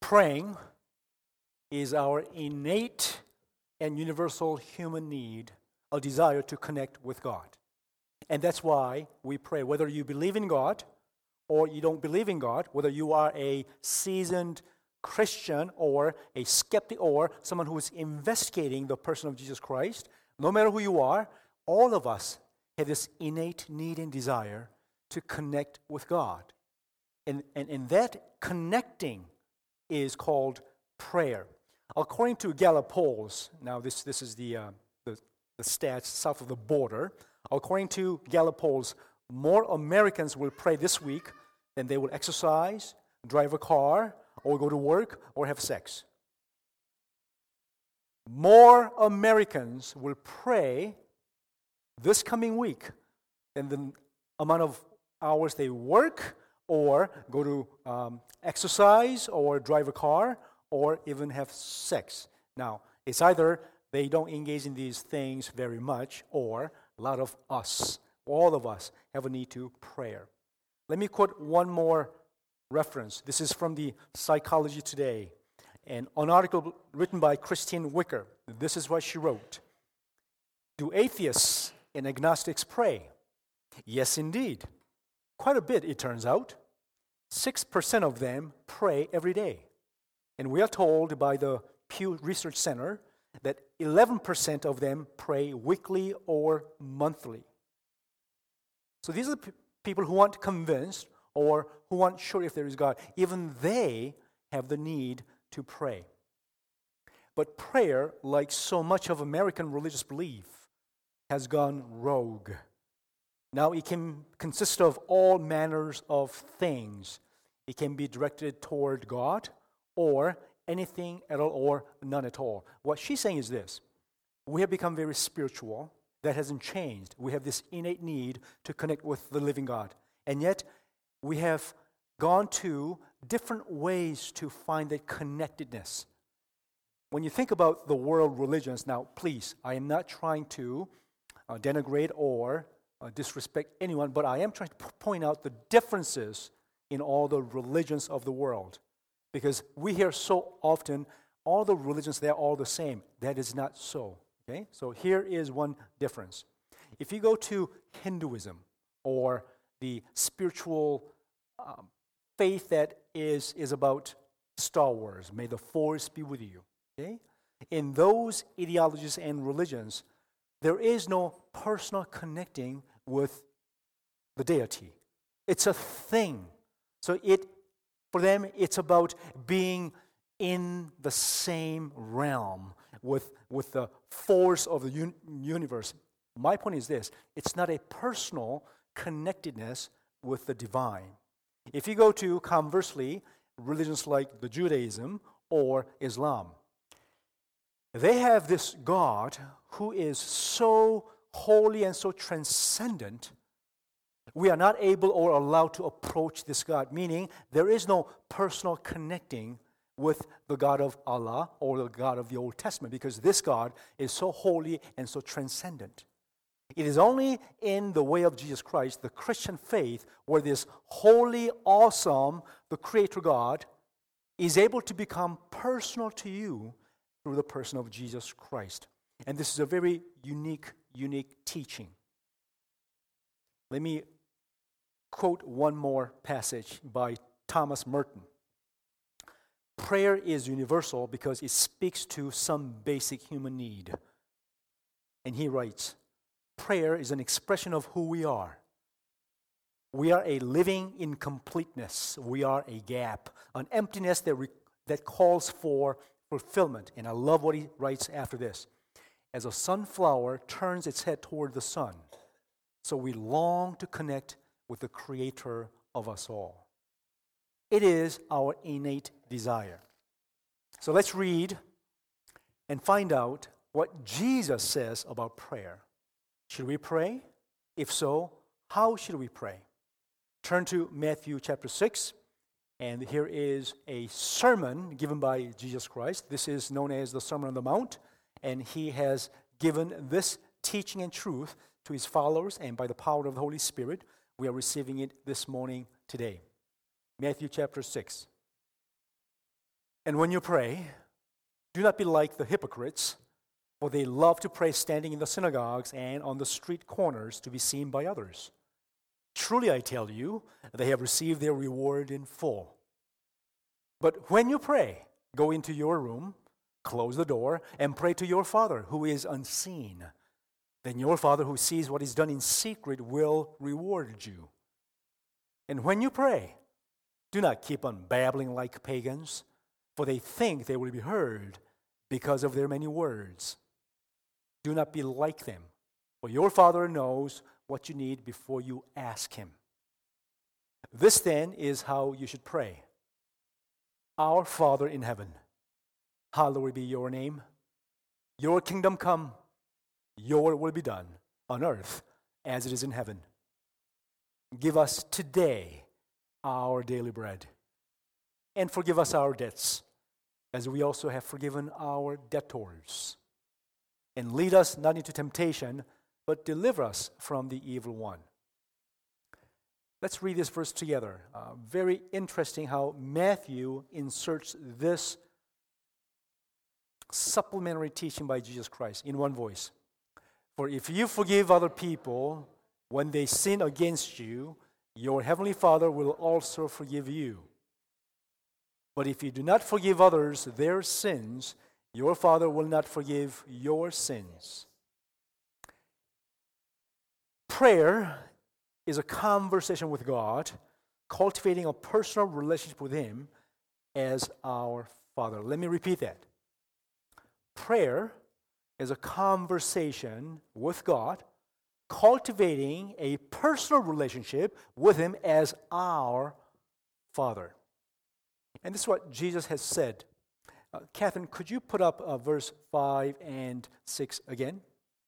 Praying is our innate and universal human need, a desire to connect with God. And that's why we pray. Whether you believe in God or you don't believe in God, whether you are a seasoned Christian or a skeptic or someone who is investigating the person of Jesus Christ, no matter who you are, all of us have this innate need and desire to connect with God. And that connecting is called prayer. According to Gallup polls, now this is the stats south of the border. According to Gallup polls, more Americans will pray this week than they will exercise, drive a car, or go to work, or have sex. More Americans will pray this coming week than the amount of hours they work, or go to exercise, or drive a car, or even have sex. Now, it's either they don't engage in these things very much, or a lot of us, all of us, have a need to prayer. Let me quote one more reference. This is from the Psychology Today, and an article written by Christine Wicker. This is what she wrote. Do atheists and agnostics pray? Yes, indeed. Quite a bit, it turns out. 6% of them pray every day. And we are told by the Pew Research Center that 11% of them pray weekly or monthly. So these are the people who aren't convinced or who aren't sure if there is God. Even they have the need to pray. But prayer, like so much of American religious belief, has gone rogue. Now it can consist of all manners of things. It can be directed toward God or anything at all or none at all. What she's saying is this. We have become very spiritual. That hasn't changed. We have this innate need to connect with the living God. And yet, we have gone to different ways to find that connectedness. When you think about the world religions, now please, I am not trying to denigrate or disrespect anyone, but I am trying to point out the differences in all the religions of the world. Because we hear so often, all the religions, they're all the same. That is not so. Okay? So here is one difference. If you go to Hinduism or the spiritual faith that is about Star Wars, may the Force be with you. Okay? In those ideologies and religions, there is no personal connecting with the deity. It's a thing. So for them, it's about being in the same realm with the force of the universe. My point is this. It's not a personal connectedness with the divine. If you go to, conversely, religions like the Judaism or Islam, they have this God who is so holy and so transcendent, we are not able or allowed to approach this God, meaning there is no personal connecting with the God of Allah or the God of the Old Testament, because this God is so holy and so transcendent. It is only in the way of Jesus Christ, the Christian faith, where this holy, awesome, the Creator God is able to become personal to you through the person of Jesus Christ. And this is a very unique teaching. Let me quote one more passage by Thomas Merton. Prayer is universal because it speaks to some basic human need. And he writes, prayer is an expression of who we are. We are a living incompleteness. We are a gap, an emptiness that calls for fulfillment. And I love what he writes after this. As a sunflower turns its head toward the sun, so we long to connect with the Creator of us all. It is our innate desire. So let's read and find out what Jesus says about prayer. Should we pray? If so, how should we pray? Turn to Matthew chapter 6, and here is a sermon given by Jesus Christ. This is known as the Sermon on the Mount, and he has given this teaching and truth to his followers, and by the power of the Holy Spirit, we are receiving it this morning today. Matthew chapter 6. And when you pray, do not be like the hypocrites, for they love to pray standing in the synagogues and on the street corners to be seen by others. Truly I tell you, they have received their reward in full. But when you pray, go into your room, close the door, and pray to your Father who is unseen. Then your Father who sees what is done in secret will reward you. And when you pray, do not keep on babbling like pagans, for they think they will be heard because of their many words. Do not be like them, for your Father knows what you need before you ask Him. This then is how you should pray. Our Father in heaven, hallowed be your name. Your kingdom come, your will be done on earth as it is in heaven. Give us today our daily bread, and forgive us our debts, as we also have forgiven our debtors. And lead us not into temptation, but deliver us from the evil one. Let's read this verse together. Very interesting how Matthew inserts this supplementary teaching by Jesus Christ in one voice. For if you forgive other people when they sin against you, your heavenly Father will also forgive you. But if you do not forgive others their sins, your Father will not forgive your sins. Prayer is a conversation with God, cultivating a personal relationship with Him as our Father. Let me repeat that. Prayer is a conversation with God, cultivating a personal relationship with Him as our Father. And this is what Jesus has said. Catherine, could you put up verse 5 and 6 again?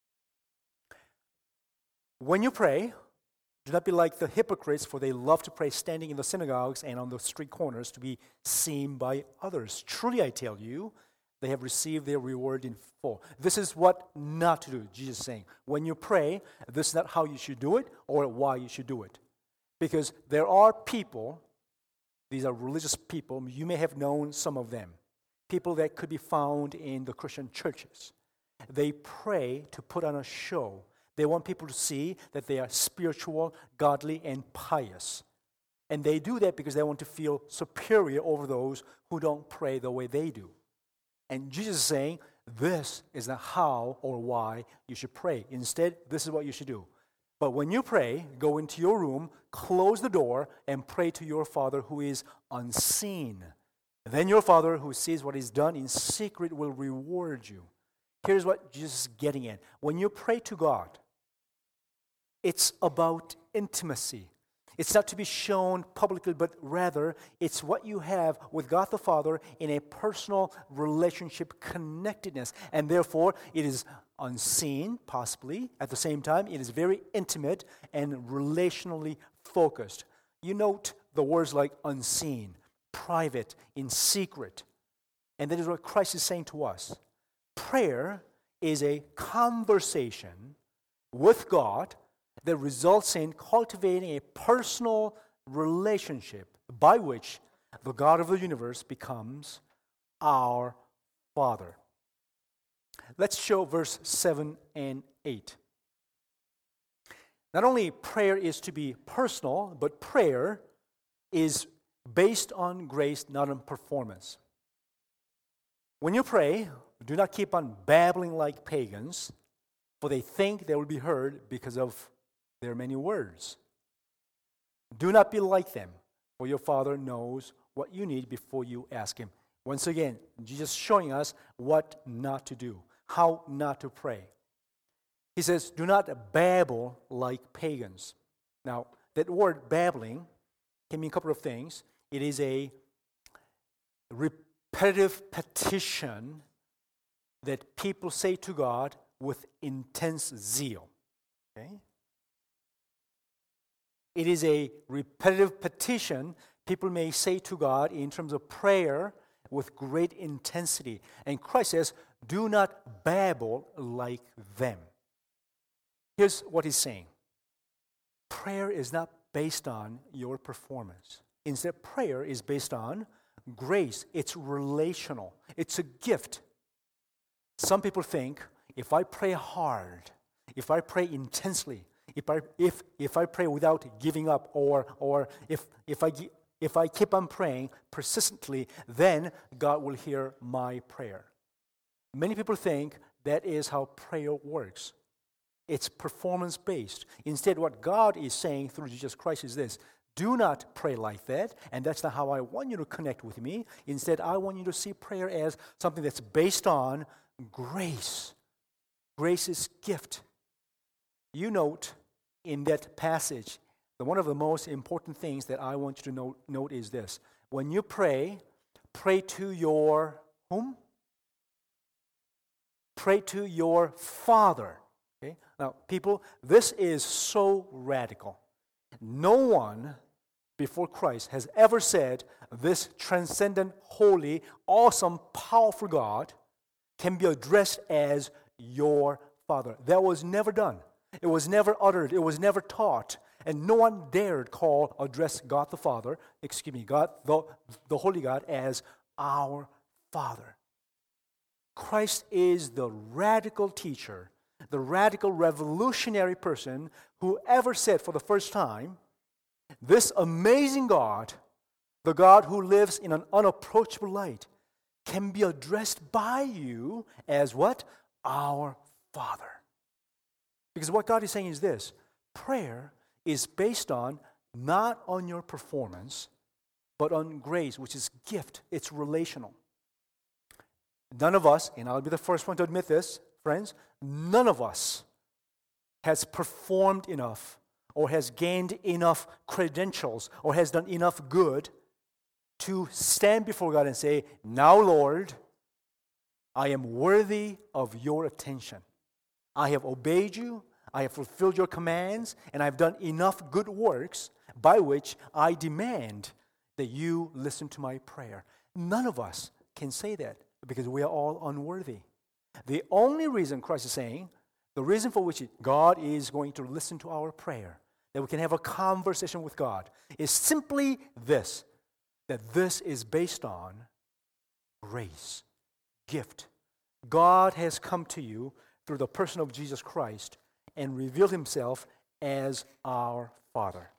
When you pray, do not be like the hypocrites, for they love to pray standing in the synagogues and on the street corners to be seen by others. Truly I tell you, they have received their reward in full. This is what not to do, Jesus is saying. When you pray, this is not how you should do it or why you should do it. Because there are people, these are religious people, you may have known some of them, people that could be found in the Christian churches. They pray to put on a show. They want people to see that they are spiritual, godly, and pious. And they do that because they want to feel superior over those who don't pray the way they do. And Jesus is saying, this is not how or why you should pray. Instead, this is what you should do. But when you pray, go into your room, close the door, and pray to your Father who is unseen. Then your Father who sees what is done in secret will reward you. Here's what Jesus is getting at. When you pray to God, it's about intimacy. It's not to be shown publicly, but rather it's what you have with God the Father in a personal relationship connectedness. And therefore, it is unseen, possibly. At the same time, it is very intimate and relationally focused. You note the words like unseen, private, in secret. And that is what Christ is saying to us. Prayer is a conversation with God that results in cultivating a personal relationship by which the God of the universe becomes our Father. Let's show verse 7 and 8. Not only prayer is to be personal, but prayer is based on grace, not on performance. When you pray, do not keep on babbling like pagans, for they think they will be heard because of their many words. Do not be like them, for your Father knows what you need before you ask Him. Once again, Jesus showing us what not to do, how not to pray. He says, do not babble like pagans. Now, that word babbling can mean a couple of things. It is a repetitive petition that people say to God with intense zeal. Okay? It is a repetitive petition people may say to God in terms of prayer with great intensity. And Christ says, do not babble like them. Here's what He's saying. Prayer is not based on your performance. Instead, prayer is based on grace. It's relational. It's a gift. Some people think if I pray hard, if I pray intensely, if I pray without giving up, or if I keep on praying persistently, then God will hear my prayer. Many people think that is how prayer works. It's performance-based. Instead, what God is saying through Jesus Christ is this: do not pray like that, and that's not how I want you to connect with me. Instead, I want you to see prayer as something that's based on grace. Grace is gift. You note in that passage that one of the most important things that I want you to note is this: when you pray to your whom? Pray to your Father. Okay? Now, people, this is so radical. No one before Christ has ever said this transcendent, holy, awesome, powerful God can be addressed as your Father. That was never done. It was never uttered. It was never taught. And no one dared address God the Father, God, the Holy God, as our Father. Christ is the radical teacher, the radical revolutionary person who ever said for the first time, this amazing God, the God who lives in an unapproachable light, can be addressed by you as what? Our Father. Because what God is saying is this: prayer is based on, not on your performance, but on grace, which is gift. It's relational. None of us, and I'll be the first one to admit this, friends, none of us has performed enough or has gained enough credentials or has done enough good to stand before God and say, now, Lord, I am worthy of your attention. I have obeyed you, I have fulfilled your commands, and I've done enough good works by which I demand that you listen to my prayer. None of us can say that because we are all unworthy. The only reason Christ is saying, the reason for which God is going to listen to our prayer, that we can have a conversation with God, is simply this: that this is based on grace, gift. God has come to you through the person of Jesus Christ and revealed himself as our Father.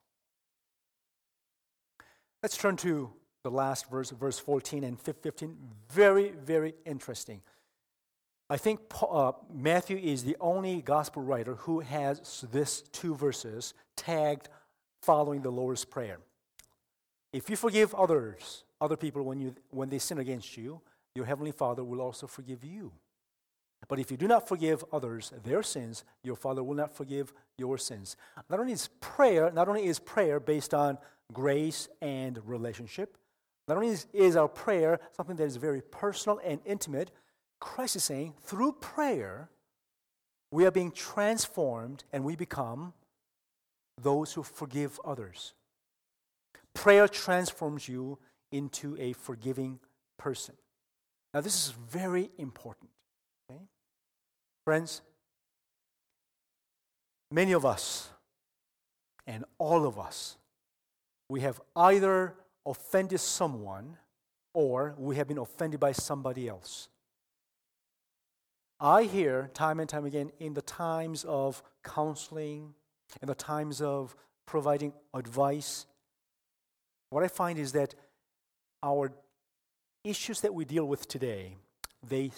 Let's turn to the last verse, verse 14 and 15. Very, very interesting. I think Matthew is the only gospel writer who has this two verses tagged following the Lord's Prayer. If you forgive other people when they sin against you, your heavenly Father will also forgive you. But if you do not forgive others their sins, your Father will not forgive your sins. Not only is prayer based on grace and relationship, not only is our prayer something that is very personal and intimate, Christ is saying through prayer, we are being transformed and we become those who forgive others. Prayer transforms you into a forgiving person. Now, this is very important. Okay? Friends, many of us, and all of us, we have either offended someone or we have been offended by somebody else. I hear time and time again in the times of counseling, in the times of providing advice, what I find is that our issues that we deal with today, they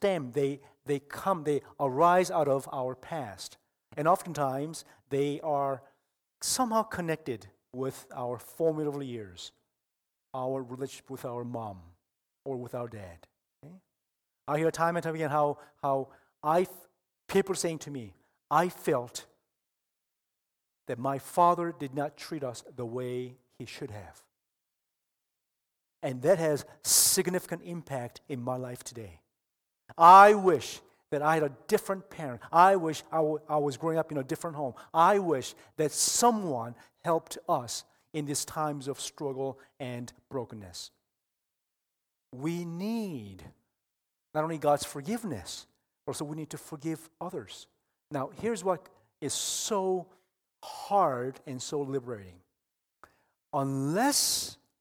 arise out of our past. And oftentimes, they are somehow connected with our formative years, our relationship with our mom or with our dad. Okay? I hear time and time again how people saying to me, I felt that my father did not treat us the way he should have. And that has significant impact in my life today. I wish that I had a different parent. I wish I was growing up in a different home. I wish that someone helped us in these times of struggle and brokenness. We need not only God's forgiveness, but also we need to forgive others. Now, here's what is so hard and so liberating. Unless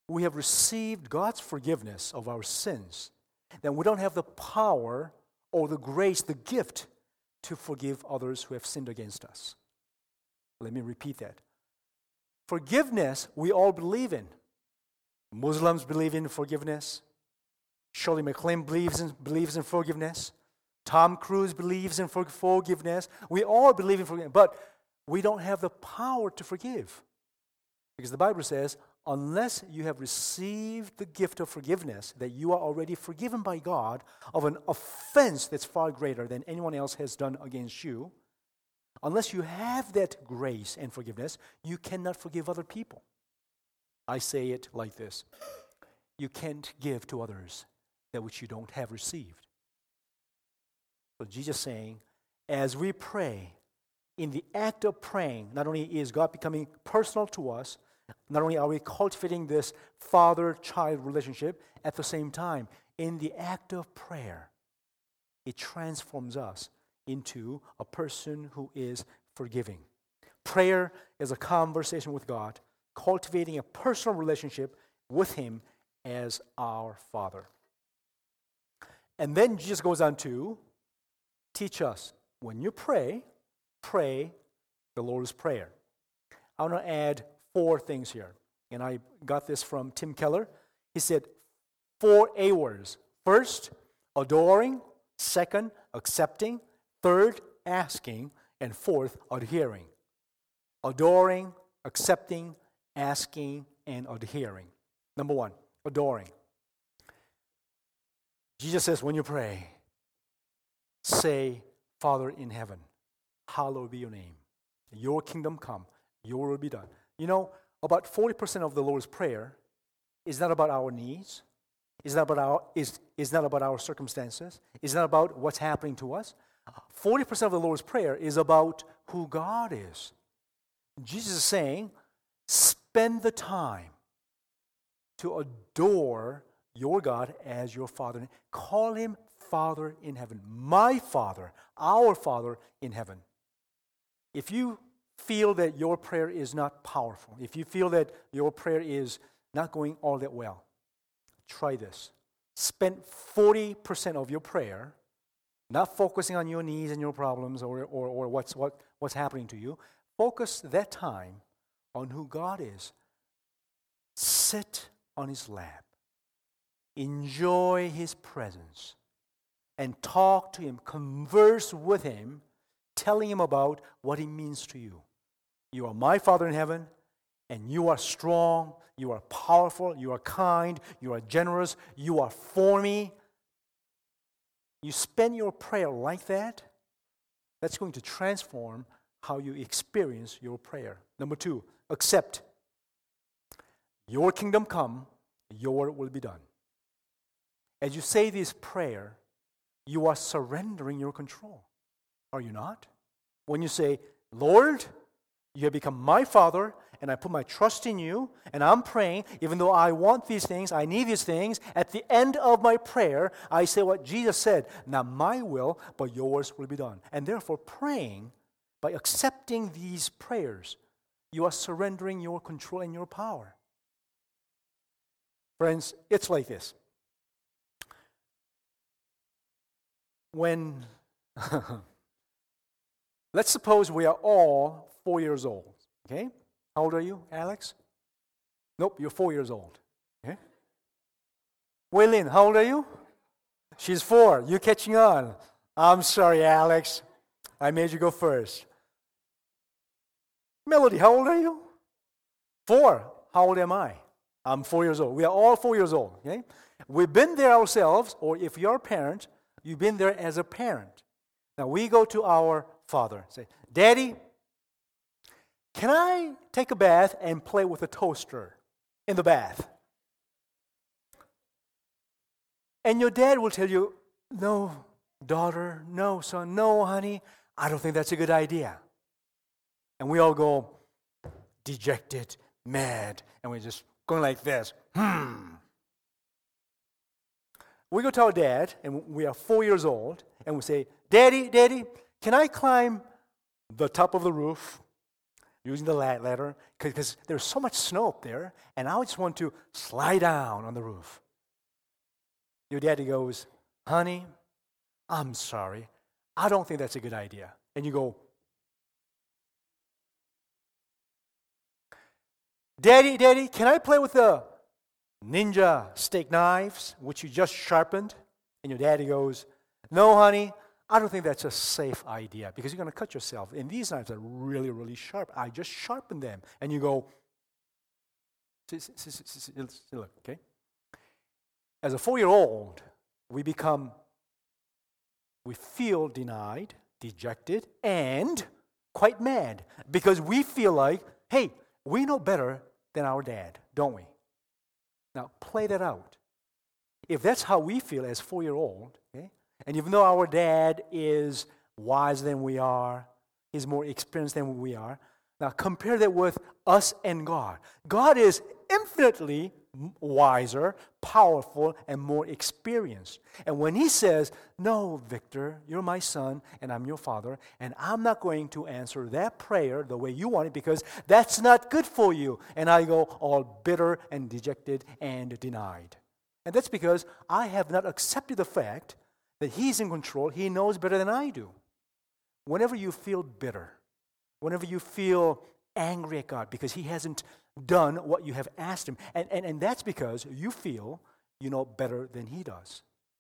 we have received God's forgiveness of our sins, then we don't have the power or the grace, the gift to forgive others who have sinned against us. Let me repeat that. Forgiveness, we all believe in. Muslims believe in forgiveness. Shirley MacLaine believes in forgiveness. Tom Cruise believes in forgiveness. We all believe in forgiveness, but we don't have the power to forgive. Because the Bible says, unless you have received the gift of forgiveness, that you are already forgiven by God of an offense that's far greater than anyone else has done against you, unless you have that grace and forgiveness, you cannot forgive other people. I say it like this: you can't give to others that which you don't have received. So Jesus is saying, as we pray, in the act of praying, not only is God becoming personal to us, not only are we cultivating this father-child relationship, at the same time, in the act of prayer, it transforms us into a person who is forgiving. Prayer is a conversation with God, cultivating a personal relationship with Him as our Father. And then Jesus goes on to teach us, when you pray the Lord's Prayer. I want to add 4 things here. And I got this from Tim Keller. He said 4 A words. First, adoring. Second, accepting. Third, asking. And 4th, adhering. Adoring, accepting, asking, and adhering. Number 1, adoring. Jesus says, when you pray, say, Father in heaven, hallowed be your name. Your kingdom come, your will be done. You know, about 40% of the Lord's Prayer is not about our needs, is not about our circumstances, is not about what's happening to us. 40% of the Lord's Prayer is about who God is. Jesus is saying, spend the time to adore your God as your Father. Call Him Father in heaven. My Father, our Father in heaven. If you feel that your prayer is not powerful, if you feel that your prayer is not going all that well, try this. Spend 40% of your prayer not focusing on your needs and your problems or what's happening to you. Focus that time on who God is. Sit on His lap. Enjoy His presence. And talk to Him. Converse with Him, telling Him about what He means to you. You are my Father in heaven, and you are strong, you are powerful, you are kind, you are generous, you are for me. You spend your prayer like that, that's going to transform how you experience your prayer. Number 2, accept. Your kingdom come, your will be done. As you say this prayer, you are surrendering your control. Are you not? When you say, Lord, you have become my Father, and I put my trust in you, and I'm praying, even though I want these things, I need these things, at the end of my prayer, I say what Jesus said, not my will, but yours will be done. And therefore, praying, by accepting these prayers, you are surrendering your control and your power. Friends, it's like this. When, let's suppose we are all 4 years old, okay? How old are you, Alex? Nope, you're 4 years old, okay? Waylin, how old are you? She's 4. You're catching on. I'm sorry, Alex. I made you go first. Melody, how old are you? 4. How old am I? I'm 4 years old. We are all 4 years old, okay? We've been there ourselves, or if you're a parent, you've been there as a parent. Now we go to our father, say, Daddy, can I take a bath and play with a toaster in the bath? And your dad will tell you, no, daughter, no, son, no, honey, I don't think that's a good idea. And we all go dejected, mad, and we're just going like this. We go to our dad, and we are 4 years old, and we say, Daddy, can I climb the top of the roof, using the ladder, because there's so much snow up there, and I just want to slide down on the roof. Your daddy goes, honey, I'm sorry. I don't think that's a good idea. And you go, Daddy, can I play with the ninja steak knives, which you just sharpened? And your daddy goes, no, honey, I don't think that's a safe idea because you're going to cut yourself. And these knives are really, really sharp. I just sharpened them. And you go, look, okay? As a 4-year-old, we feel denied, dejected, and quite mad because we feel like, hey, we know better than our dad, don't we? Now, play that out. If that's how we feel as 4-year-old, okay, and even though our dad is wiser than we are, he's more experienced than we are, now compare that with us and God. God is infinitely wiser, powerful, and more experienced. And when he says, no, Victor, you're my son, and I'm your father, and I'm not going to answer that prayer the way you want it because that's not good for you. And I go all bitter and dejected and denied. And that's because I have not accepted the fact that he's in control. He knows better than I do. Whenever you feel bitter, whenever you feel angry at God because he hasn't done what you have asked him, and that's because you feel you know better than he does.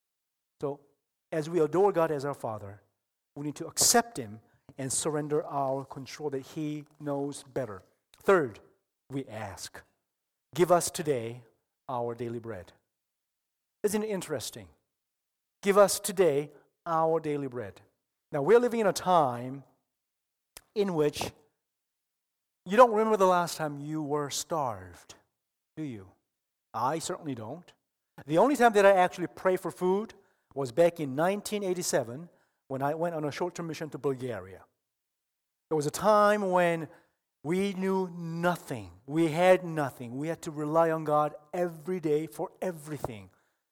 So as we adore God as our Father, we need to accept him and surrender our control that he knows better. Third, we ask, give us today our daily bread. Isn't it interesting? Give us today our daily bread. Now, we're living in a time in which you don't remember the last time you were starved, do you? I certainly don't. The only time that I actually prayed for food was back in 1987 when I went on a short-term mission to Bulgaria. There was a time when we knew nothing. We had nothing. We had to rely on God every day for everything.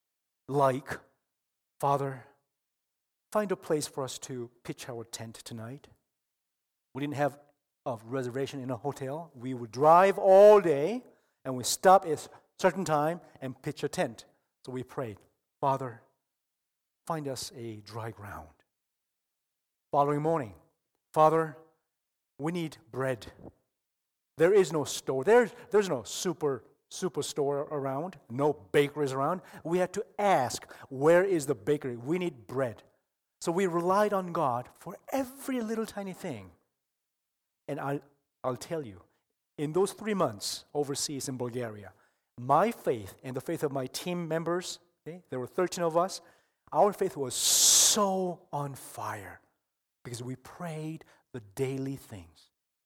Like, Father, find a place for us to pitch our tent tonight. We didn't have a reservation in a hotel. We would drive all day, and we stop at a certain time and pitch a tent. So we prayed, Father, find us a dry ground. Following morning, Father, we need bread. There is no store. There's no superstore around, no bakeries around. We had to ask, where is the bakery? We need bread. So we relied on God for every little tiny thing. And I'll tell you, in those 3 months overseas in Bulgaria, my faith and the faith of my team members, okay, there were 13 of us, our faith was so on fire because we prayed the daily things.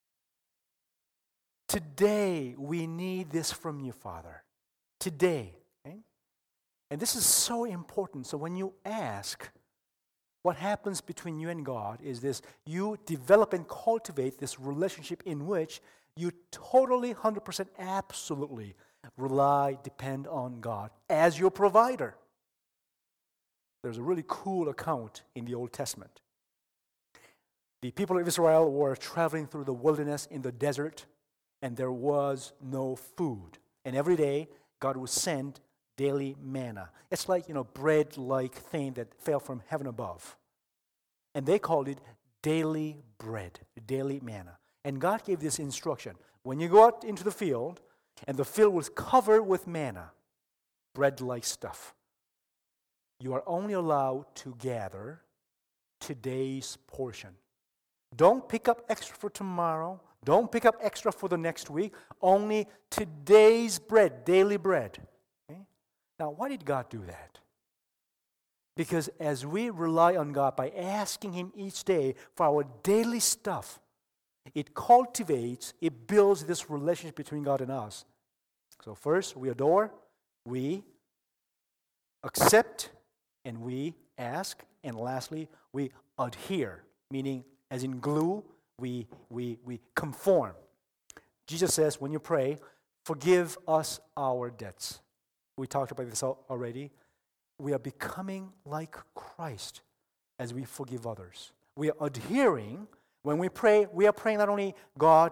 Today, we need this from you, Father. Today. Okay? And this is so important. So when you ask, what happens between you and God is this: you develop and cultivate this relationship in which you totally, 100%, absolutely depend on God as your provider. There's a really cool account in the Old Testament. The people of Israel were traveling through the wilderness in the desert, and there was no food. And every day, God would send daily manna. It's like, bread-like thing that fell from heaven above. And they called it daily bread, daily manna. And God gave this instruction. When you go out into the field, and the field was covered with manna, bread-like stuff, you are only allowed to gather today's portion. Don't pick up extra for tomorrow. Don't pick up extra for the next week. Only today's bread, daily bread. Okay? Now, why did God do that? Because as we rely on God by asking him each day for our daily stuff, it cultivates, it builds this relationship between God and us. So first, we adore, we accept, and we ask. And lastly, we adhere, meaning as in glue, we conform. Jesus says, when you pray, forgive us our debts. We talked about this already. We are becoming like Christ as we forgive others. We are adhering. When we pray, we are praying not only, God,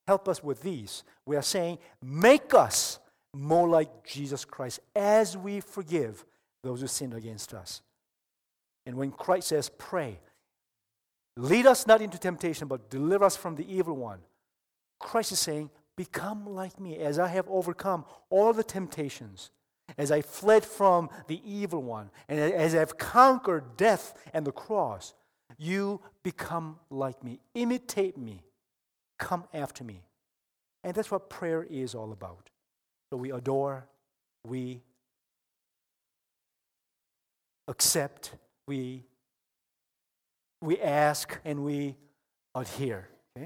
help us with these. We are saying, make us more like Jesus Christ as we forgive those who sin against us. And when Christ says, pray, lead us not into temptation, but deliver us from the evil one, Christ is saying, become like me as I have overcome all the temptations, as I fled from the evil one, and as I've conquered death and the cross. You become like me. Imitate me. Come after me. And that's what prayer is all about. So we adore, we accept, we ask, and we adhere. Okay?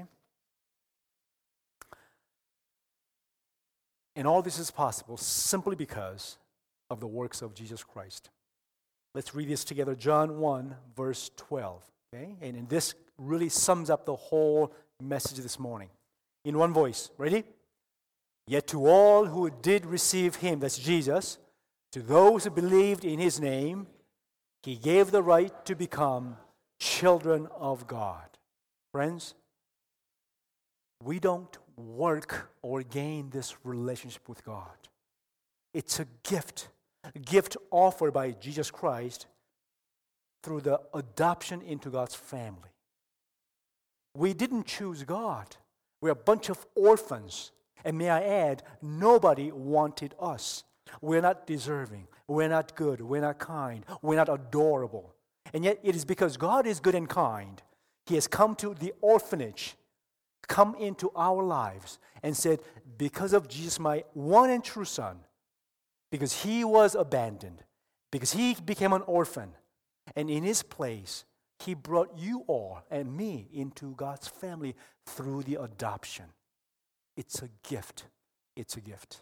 And all this is possible simply because of the works of Jesus Christ. Let's read this together. John 1, verse 12. Okay? And this really sums up the whole message this morning. In one voice. Ready? Yet to all who did receive him, that's Jesus, to those who believed in his name, he gave the right to become children of God. Friends, we don't work or gain this relationship with God. It's a gift offered by Jesus Christ through the adoption into God's family. We didn't choose God. We're a bunch of orphans. And may I add, nobody wanted us. We're not deserving. We're not good. We're not kind. We're not adorable. And yet it is because God is good and kind, he has come to the orphanage, come into our lives, and said, because of Jesus, my one and true Son, because he was abandoned, because he became an orphan, and in his place, he brought you all and me into God's family through the adoption. It's a gift. It's a gift.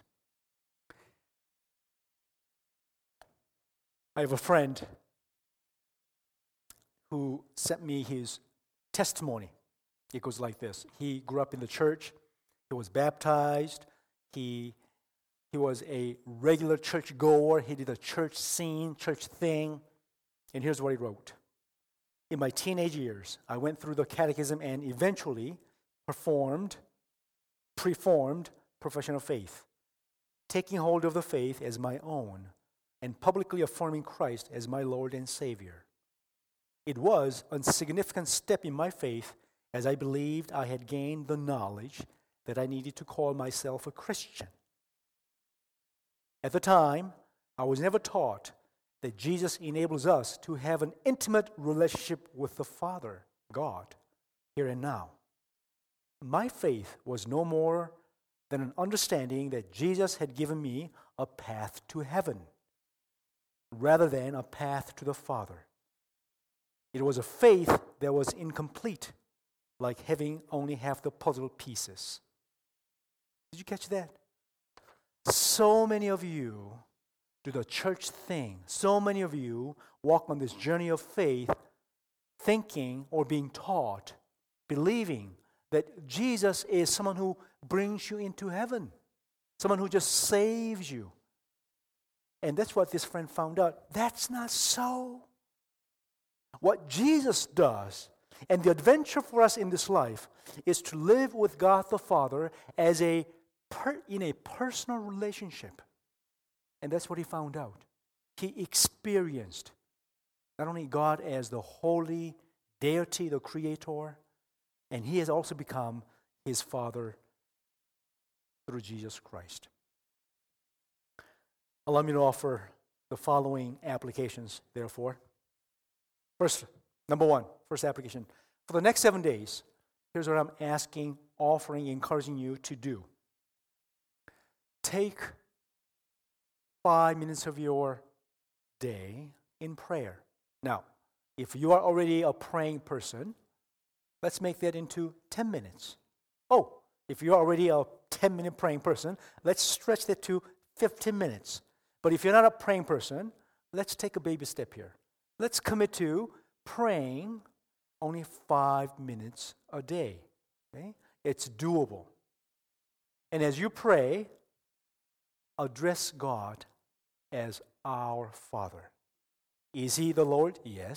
I have a friend who sent me his testimony. It goes like this. He grew up in the church. He was baptized. He was a regular church goer. He did a church scene, church thing. And here's what he wrote. In my teenage years, I went through the catechism and eventually preformed profession of faith, taking hold of the faith as my own and publicly affirming Christ as my Lord and Savior. It was a significant step in my faith as I believed I had gained the knowledge that I needed to call myself a Christian. At the time, I was never taught that Jesus enables us to have an intimate relationship with the Father, God, here and now. My faith was no more than an understanding that Jesus had given me a path to heaven rather than a path to the Father. It was a faith that was incomplete, like having only half the puzzle pieces. Did you catch that? So many of you do the church thing. So many of you walk on this journey of faith thinking or being taught, believing that Jesus is someone who brings you into heaven, someone who just saves you. And that's what this friend found out. That's not so. What Jesus does, and the adventure for us in this life, is to live with God the Father as in a personal relationship. And that's what he found out. He experienced not only God as the holy deity, the creator, and he has also become his Father through Jesus Christ. Allow me to offer the following applications, therefore. First, number one, first application. For the next 7 days, here's what I'm asking, offering, encouraging you to do. Take 5 minutes of your day in prayer. Now, if you are already a praying person, let's make that into 10 minutes. Oh, if you're already a 10-minute praying person, let's stretch that to 15 minutes. But if you're not a praying person, let's take a baby step here. Let's commit to praying only 5 minutes a day. Okay? It's doable. And as you pray, address God as our Father. Is he the Lord? Yes.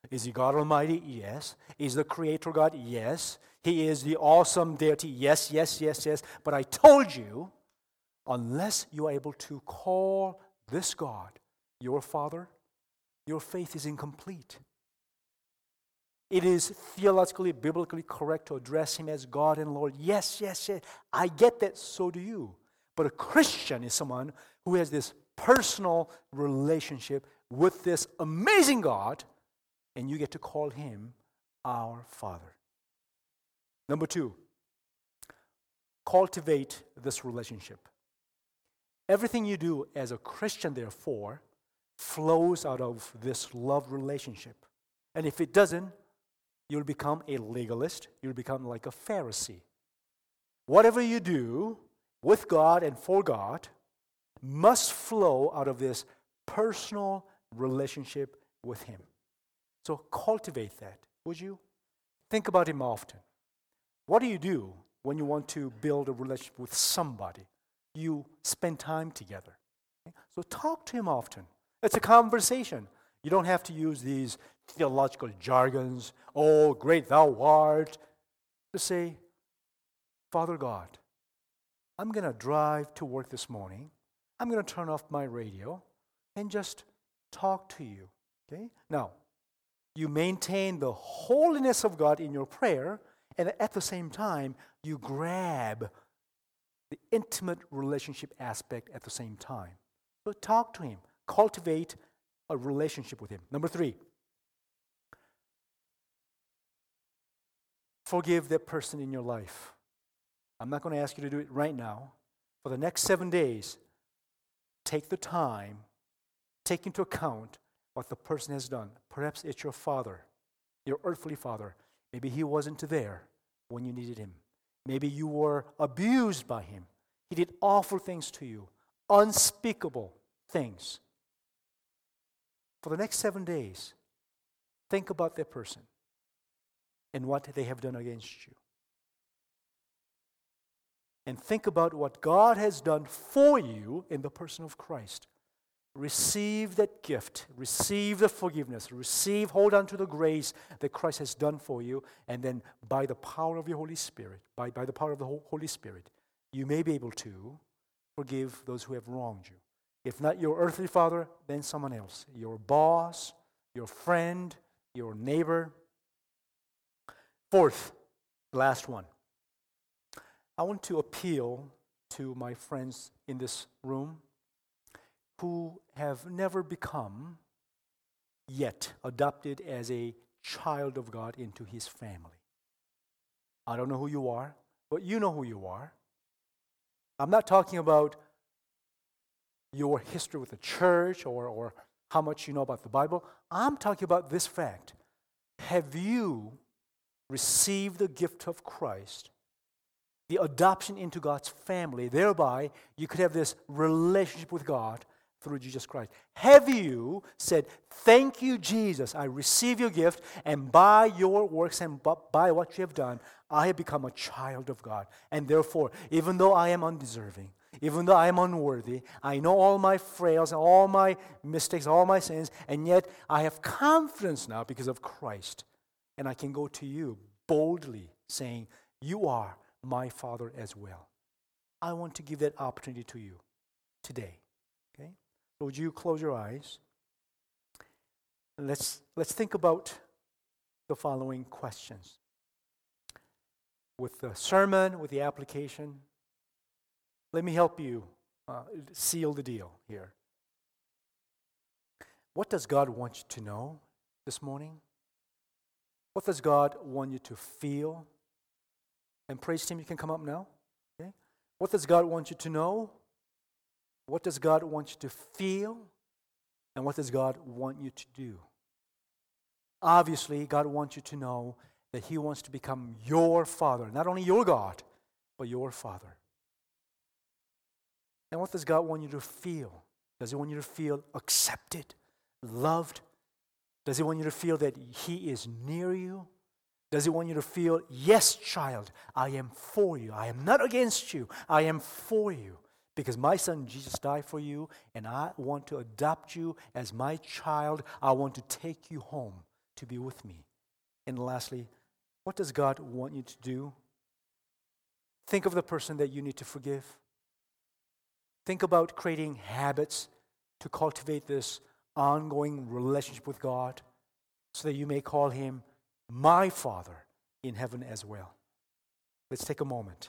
Is He God Almighty? Yes. Is the Creator God? Yes. He is the awesome deity? Yes, yes, yes, yes. But I told you, unless you are able to call this God your Father, your faith is incomplete. It is theologically, biblically correct to address Him as God and Lord. Yes, yes, yes. I get that, so do you. But a Christian is someone who has this personal relationship with this amazing God, and you get to call Him our Father. Number 2, cultivate this relationship. Everything you do as a Christian, therefore, flows out of this love relationship. And if it doesn't, you'll become a legalist. You'll become like a Pharisee. Whatever you do with God and for God must flow out of this personal relationship with Him. So cultivate that, would you? Think about Him often. What do you do when you want to build a relationship with somebody? You spend time together. Okay? So talk to Him often. It's a conversation. You don't have to use these theological jargons. Oh, great thou art. Just say, Father God, I'm going to drive to work this morning. I'm going to turn off my radio and just talk to you. Okay? Now, you maintain the holiness of God in your prayer, and at the same time, you grab the intimate relationship aspect at the same time. So talk to Him. Cultivate a relationship with Him. Number 3, forgive that person in your life. I'm not going to ask you to do it right now. For the next 7 days, take the time, take into account what the person has done. Perhaps it's your father, your earthly father. Maybe he wasn't there when you needed him. Maybe you were abused by him. He did awful things to you, unspeakable things. For the next 7 days, think about that person and what they have done against you. And think about what God has done for you in the person of Christ. Receive that gift. Receive the forgiveness. Hold on to the grace that Christ has done for you. And then by the power of your Holy Spirit, by the power of the Holy Spirit, you may be able to forgive those who have wronged you. If not your earthly father, then someone else. Your boss, your friend, your neighbor. 4th, last one. I want to appeal to my friends in this room who have never become yet adopted as a child of God into His family. I don't know who you are, but you know who you are. I'm not talking about your history with the church or how much you know about the Bible. I'm talking about this fact. Have you received the gift of Christ, the adoption into God's family? Thereby, you could have this relationship with God through Jesus Christ. Have you said, thank you, Jesus, I receive your gift, and by your works and by what you have done, I have become a child of God. And therefore, even though I am undeserving, even though I am unworthy, I know all my frails, all my mistakes, all my sins, and yet I have confidence now because of Christ. And I can go to you boldly saying, you are my Father as well. I want to give that opportunity to you today. Okay? So would you close your eyes? And let's think about the following questions. With the sermon, with the application, let me help you seal the deal here. What does God want you to know this morning? What does God want you to feel? And praise team, you can come up now. Okay? What does God want you to know? What does God want you to feel? And what does God want you to do? Obviously, God wants you to know that He wants to become your Father. Not only your God, but your Father. And what does God want you to feel? Does He want you to feel accepted, loved? Does He want you to feel that He is near you? Does He want you to feel, yes, child, I am for you. I am not against you. I am for you. Because my son Jesus died for you, and I want to adopt you as my child. I want to take you home to be with me? And lastly, what does God want you to do? Think of the person that you need to forgive. Think about creating habits to cultivate this ongoing relationship with God so that you may call Him my Father in heaven as well. Let's take a moment.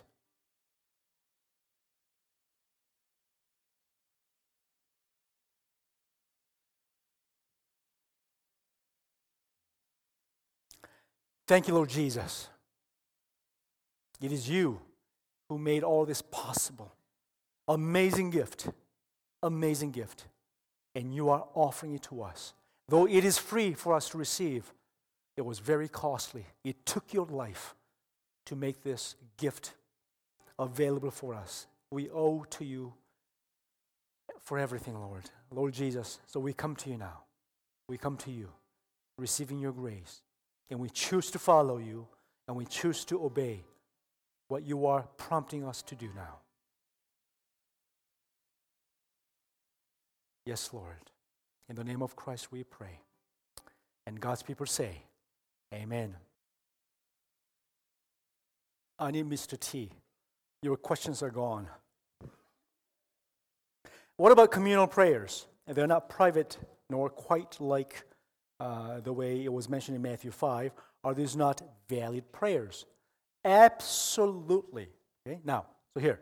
Thank you, Lord Jesus. It is you who made all this possible. Amazing gift. Amazing gift. And you are offering it to us. Though it is free for us to receive, it was very costly. It took your life to make this gift available for us. We owe to you for everything, Lord. Lord Jesus, so we come to you now. We come to you, receiving your grace. And we choose to follow you, and we choose to obey what you are prompting us to do now. Yes, Lord. In the name of Christ we pray. And God's people say, Amen. I need Mr. T. Your questions are gone. What about communal prayers? They're not private nor quite like the way it was mentioned in Matthew 5. Are these not valid prayers? Absolutely. Okay. Now, so here.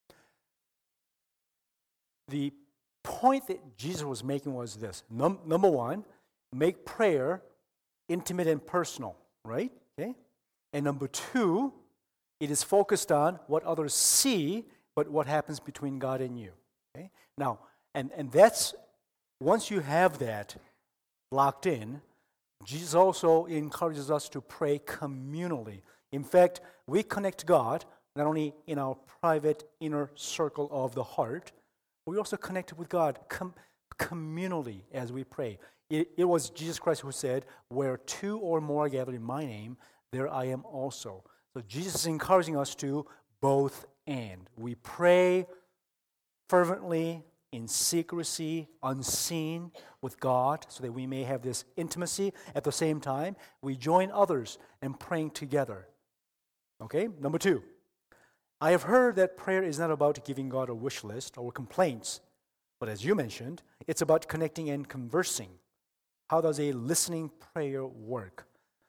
The point that Jesus was making was this. Number one, make prayer intimate and personal, right? Okay. And number two, it is focused on what others see, but what happens between God and you. Okay. Now, and that's, once you have that locked in, Jesus also encourages us to pray communally. In fact, we connect to God not only in our private inner circle of the heart, but we also connect with God communally as we pray. It was Jesus Christ who said, where two or more are gathered in my name, there I am also. So Jesus is encouraging us to both and. We pray fervently, in secrecy, unseen with God, so that we may have this intimacy. At the same time, we join others in praying together. Okay, number two. I have heard that prayer is not about giving God a wish list or complaints, but as you mentioned, it's about connecting and conversing. How does a listening prayer work?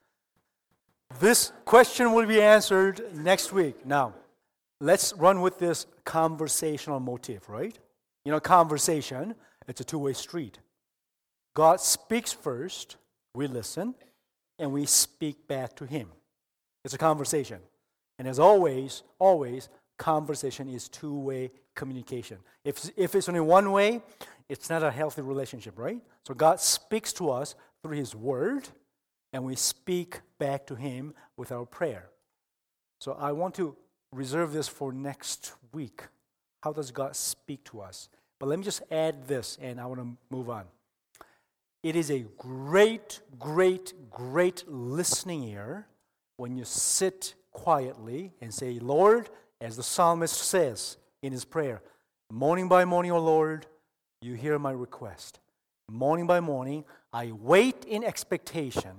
This question will be answered next week. Now, let's run with this conversational motif, right? You know, conversation, it's a two-way street. God speaks first, we listen, and we speak back to Him. It's a conversation. And as always, conversation is two-way communication. If it's only one way, it's not a healthy relationship, right? So God speaks to us through His Word, and we speak back to Him with our prayer. So I want to reserve this for next week. How does God speak to us? But let me just add this, and I want to move on. It is a great, great, great listening ear when you sit quietly and say, Lord, as the psalmist says in his prayer, morning by morning, O Lord, you hear my request. Morning by morning, I wait in expectation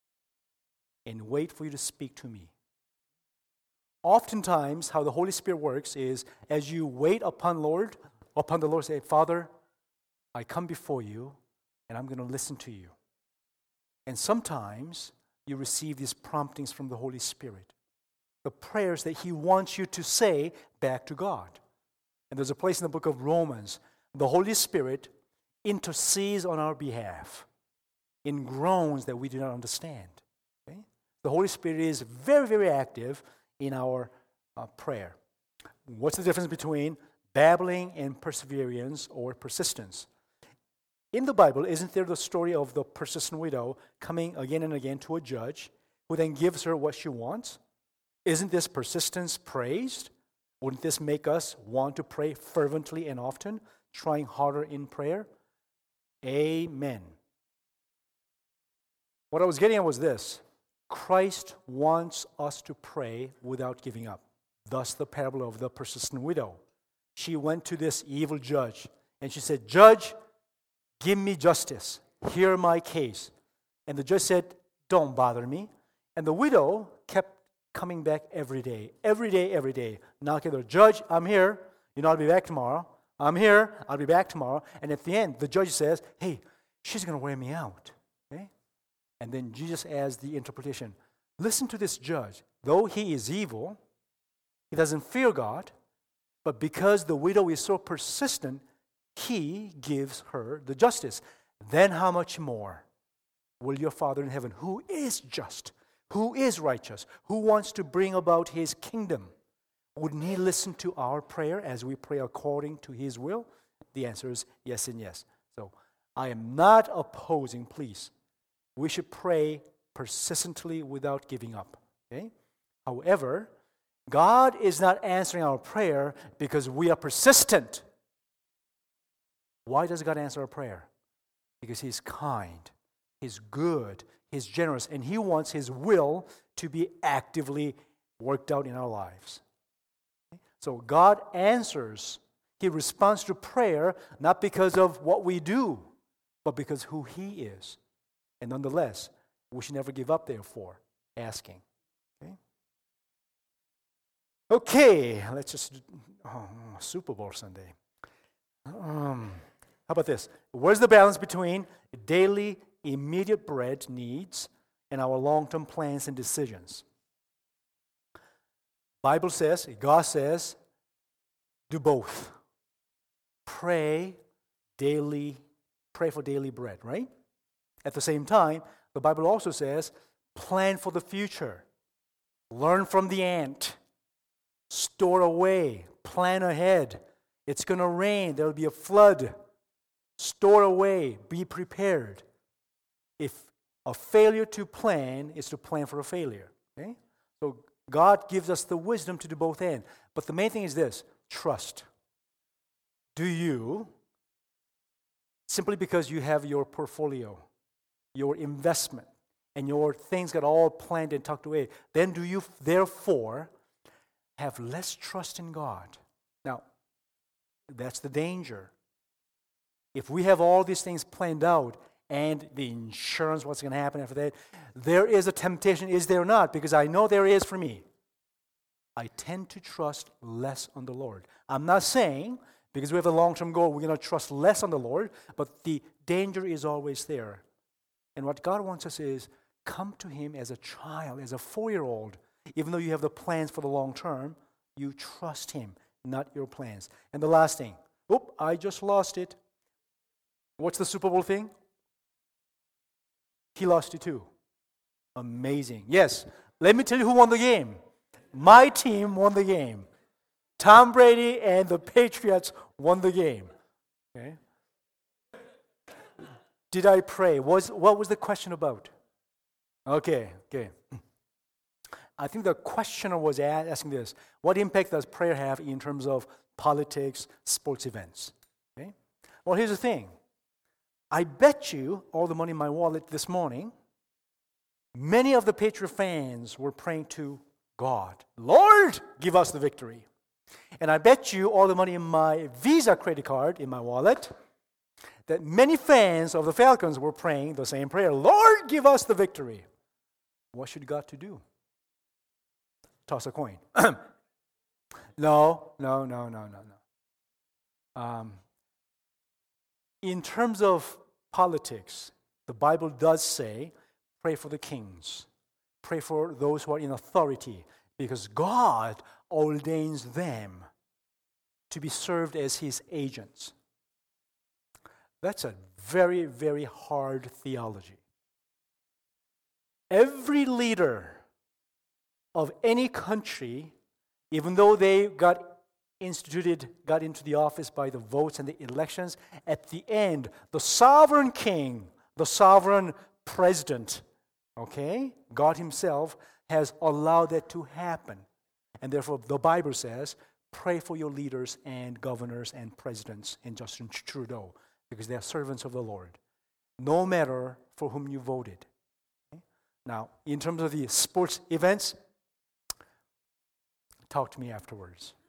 and wait for you to speak to me. Oftentimes, how the Holy Spirit works is as you wait upon the Lord, say, Father, I come before you and I'm going to listen to you. And sometimes you receive these promptings from the Holy Spirit, the prayers that He wants you to say back to God. And there's a place in the book of Romans, the Holy Spirit intercedes on our behalf in groans that we do not understand. Okay? The Holy Spirit is very, very active in our prayer. What's the difference between babbling and perseverance or persistence? In the Bible, isn't there the story of the persistent widow coming again and again to a judge who then gives her what she wants? Isn't this persistence praised? Wouldn't this make us want to pray fervently and often, trying harder in prayer? Amen. What I was getting at was this. Christ wants us to pray without giving up. Thus the parable of the persistent widow. She went to this evil judge and she said, Judge, give me justice. Hear my case. And the judge said, don't bother me. And the widow kept coming back every day, knocking at the judge, I'm here, I'll be back tomorrow. I'm here, I'll be back tomorrow. And at the end, the judge says, hey, she's going to wear me out. Okay? And then Jesus adds the interpretation. Listen to this judge. Though he is evil, he doesn't fear God, but because the widow is so persistent, he gives her the justice. Then how much more will your Father in heaven, who is just, who is righteous, who wants to bring about his kingdom, wouldn't he listen to our prayer as we pray according to his will? The answer is yes and yes. So I am not opposing, please. We should pray persistently without giving up. Okay? However, God is not answering our prayer because we are persistent. Why does God answer our prayer? Because he's kind, he's good, he's generous, and he wants his will to be actively worked out in our lives. So God answers, he responds to prayer not because of what we do, but because who he is. And nonetheless, we should never give up, therefore, asking. Okay, let's just, Super Bowl Sunday. How about this? Where's the balance between daily, immediate bread needs and our long-term plans and decisions? Bible says, God says, do both. Pray for daily bread, right? At the same time, the Bible also says, plan for the future. Learn from the ant. Store away. Plan ahead. It's going to rain. There will be a flood. Store away. Be prepared. If a failure to plan is to plan for a failure. Okay? So God gives us the wisdom to do both ends. But the main thing is this, trust. Do you, simply because you have your portfolio, your investment, and your things got all planned and tucked away, then do you therefore have less trust in God? Now, that's the danger. If we have all these things planned out, and the insurance, what's going to happen after that, there is a temptation, is there not? Because I know there is for me. I tend to trust less on the Lord. I'm not saying, because we have a long-term goal, we're going to trust less on the Lord, but the danger is always there. And what God wants us is, come to him as a child, as a 4-year-old. Even though you have the plans for the long term, you trust him, not your plans. And the last thing, I just lost it. What's the Super Bowl thing? He lost it too. Amazing. Yes, let me tell you who won the game. My team won the game. Tom Brady and the Patriots won the game. Okay. Did I pray? What was the question about? Okay. I think the questioner was asking this. What impact does prayer have in terms of politics, sports events? Okay. Well, here's the thing. I bet you all the money in my wallet this morning, many of the Patriot fans were praying to God, Lord, give us the victory. And I bet you all the money in my Visa credit card in my wallet, that many fans of the Falcons were praying the same prayer, Lord, give us the victory. What should God to do? Toss a coin. No. In terms of politics, the Bible does say, pray for the kings. Pray for those who are in authority, because God ordains them to be served as his agents. That's a very, very hard theology. Every leader of any country, even though they got into the office by the votes and the elections, at the end, the sovereign king, the sovereign president, God himself has allowed that to happen. And therefore, the Bible says, pray for your leaders and governors and presidents and Justin Trudeau, because they are servants of the Lord, no matter for whom you voted. Okay? Now, in terms of the sports events, talk to me afterwards.